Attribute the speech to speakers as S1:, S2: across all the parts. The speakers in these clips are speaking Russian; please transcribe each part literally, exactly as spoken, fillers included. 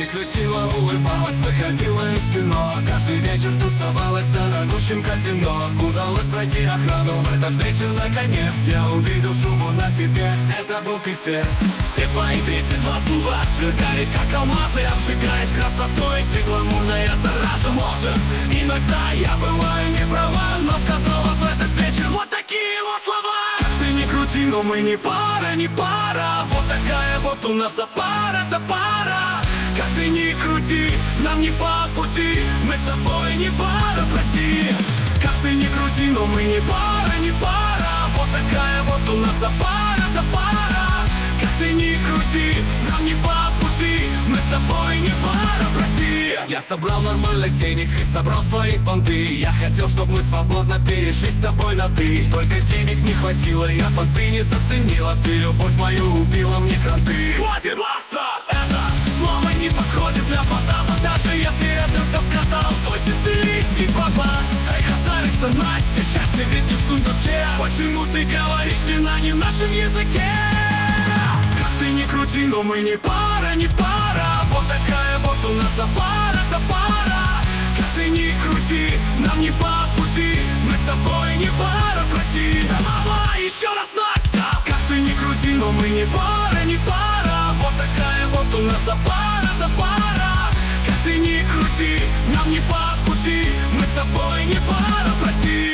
S1: красиво улыбалась, выходила из кино. Каждый вечер тусовалась в дорогущем казино. Удалось пройти охрану в этот вечер наконец. Я увидел шубу на тебе, это был писец. Все твои тридцать два зуба сверкали как алмазы. Обжигаешь красотой, ты гламурная зараза. Может, иногда я бываю не права, но сказала в этот вечер вот такие его слова. Как ты не крути, но мы не пара, не пара. Вот такая вот у нас запара, запара. Как ты не крути, нам не по пути. Мы с тобой не пара, прости. Как ты не крути, но мы не пара, не пара. Вот такая вот у нас запара, запара. Как ты не крути, нам не по пути. Мы с тобой не пара, прости. Я собрал нормально денег и собрал свои понты. Я хотел, чтобы мы свободно перешли с тобой на ты. Только денег не хватило, я понты не заценила. Ты любовь мою убила, мне кранты. Хватит, баста, это слово не подходит для потапа. Даже если это все сказал твой сицилийский папа. Эй, красавица Настя, счастье ведь не в сундуке. Почему ты говоришь мне на не нашем языке? Как ты не крути, но мы не пара, не пара. Вот такая вот у нас запара, запара. Как ты не крути, нам не по пути. Мы с тобой не пара, прости. Да, мама, еще раз Настя. Как ты не крути, но мы не пара, не пара. Вот такая вот у нас запара, запара. Как ты не крути, нам не по пути. Мы с тобой не пара, прости.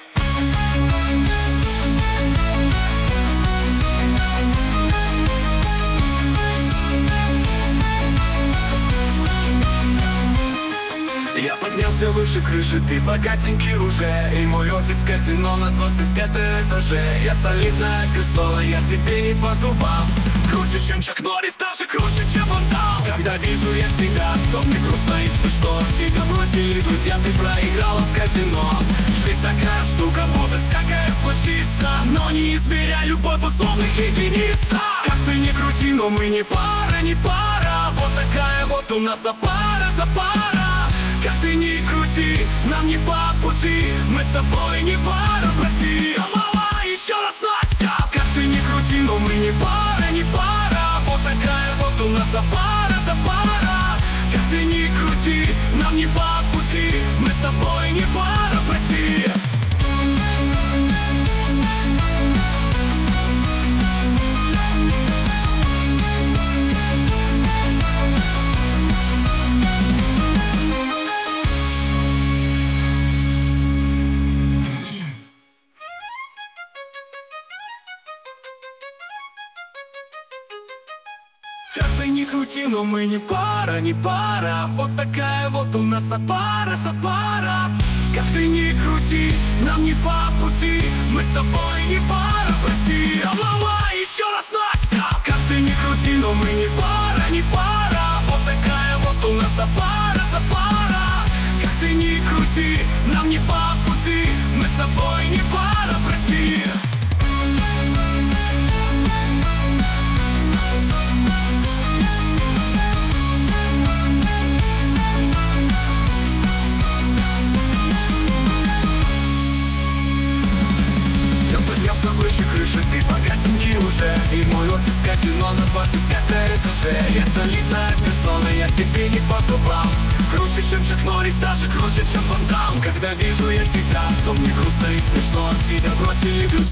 S1: Я поднялся выше крыши, ты богатенький уже. И мой офис казино на двадцать пятом этаже. Я солидная персона, я тебе не по зубам. Круче, чем Чак Норрис, даже круче, чем Ван Дам. Когда вижу я тебя, то мне грустно и смешно. Тебя бросили друзья, ты проиграла в казино. Жизнь такая штука, может всякое случиться. Но не измеряй любовь в условных единицах. Как ты не крути, но мы не пара, не пара. Вот такая вот у нас запара, запара. Как ты не крути, нам не по пути. Мы с тобой не пара, прости. А мама, еще раз Настя. Как ты не крути, но мы не пара, не пара. Вот такая вот у нас запара, запара. Как ты не крути, нам не по пути. Мы с тобой не пара, прости. Как ты не крути, но мы не пара, не пара. Вот такая вот у нас запара, запара. Как ты не крути, нам не по пути. Мы с тобой не пара, прости. А мама, еще раз Настя. Как ты не крути, но мы не пара, не пара. Вот такая вот у нас запара, запара. Как ты не крути, нам не по пути. Мы с тобой не пара, прости. Выше крыши, ты богатенький уже. И мой офис казино на двадцать пятом этаже. Я солидная персона, я тебе не по зубам. Круче, чем Чак Норрис, даже круче, чем Ван Дам. Когда вижу я тебя, то мне грустно и смешно. Тебя бросили друзья.